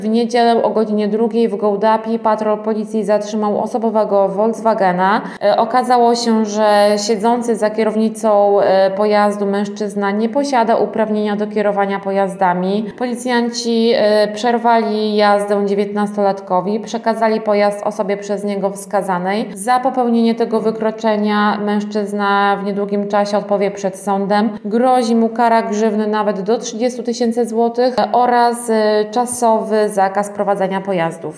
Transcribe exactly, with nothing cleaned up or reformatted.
W niedzielę o godzinie drugiej w Gołdapi patrol policji zatrzymał osobowego Volkswagena. Okazało się, że siedzący za kierownicą pojazdu mężczyzna nie posiada uprawnienia do kierowania pojazdami. Policjanci przerwali jazdę dziewiętnastolatkowi, przekazali pojazd osobie przez niego wskazanej. Za popełnienie tego wykroczenia mężczyzna w niedługim czasie odpowie przed sądem. Grozi mu kara grzywny nawet do trzydziestu tysięcy złotych oraz czasowy zakaz prowadzenia pojazdów.